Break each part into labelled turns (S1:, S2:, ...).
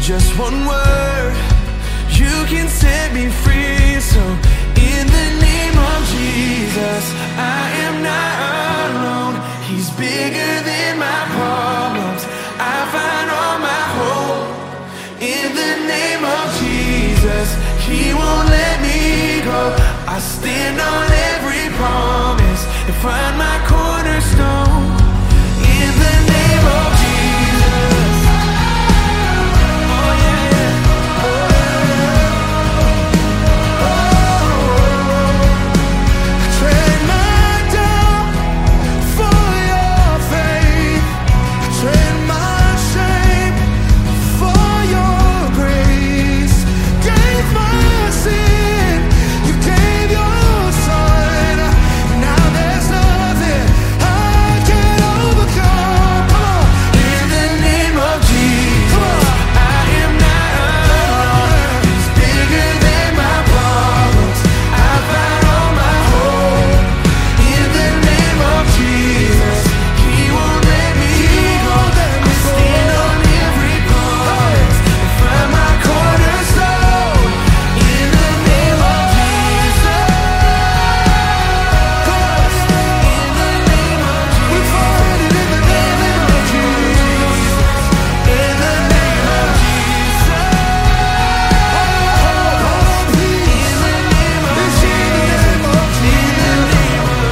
S1: Just one word, you can set me free. So in the name of Jesus, I am not alone. He's bigger than my problems. I find all my hope in the name of Jesus. He won't let me go. I stand on every promise and find my cornerstone in the name of Jesus. Oh yeah, yeah. I trade my doubt for your faith. I trade my shame for your grace. Gave my sin, you gave your son. Now there's nothing I can overcome. Come on. In the name of Jesus, I am not alone. He's bigger than my problems. I find all my hope in the name of Jesus. He won't let me go. I stand on every promise and find my cornerstone in the name of Jesus. In the name of Jesus. We find it in the name of Jesus. In the name of Jesus. All peace. In the name of Jesus. In the name of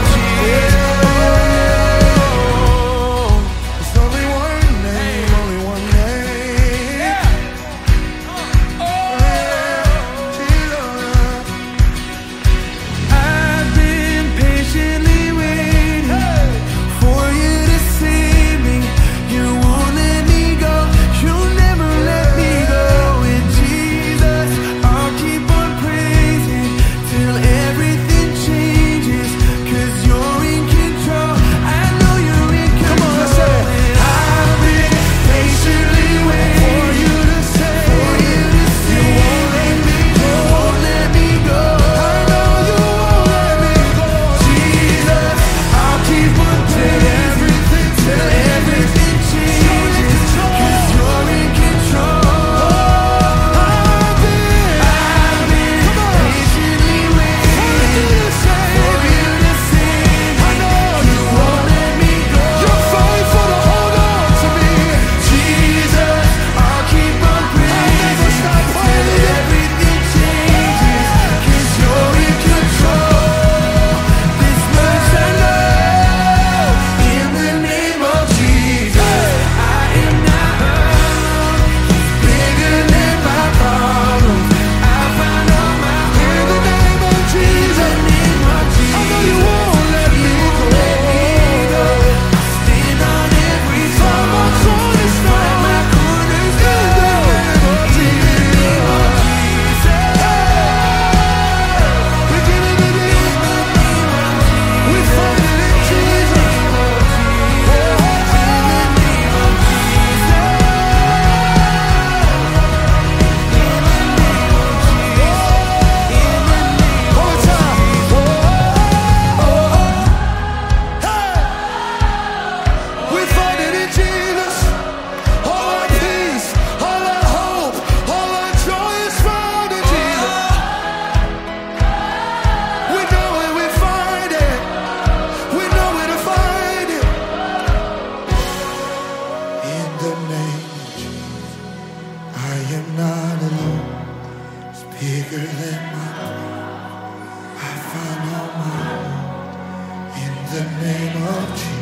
S1: Jesus. There's only one name, only one name. I've been patiently waiting for you to save me. You won't let me go. You'll never let me go. In Jesus, I'll keep on praising till everything changes. 'Cause you're in control. I know you're in control. I've been patiently waiting for you to save me. You won't let me go. I know you won't let me go. Jesus, I'll keep on praying till everything changes. 'Cause you're in control. I've been patiently waiting for you to save me. You won't let me go. You're faithful to hold on to me. Jesus, I'll keep on praying till everything changes. 'Cause you're in control. This much I know. In the name of Jesus, I am not alone. He's bigger than my problems. I find all my hope in the name of Jesus. In the name of Jesus, I know you won't let me go. I stand on every promise. Find my cornerstone in the name of Jesus. We give it to you. We find it in Jesus. We find it in Jesus. All our peace, all our hope, all our joy is found in Jesus. We know where we find it. We know where to find it. In the name of Jesus, I am not alone. It's bigger than my problem. I find all my hope in the name of Jesus.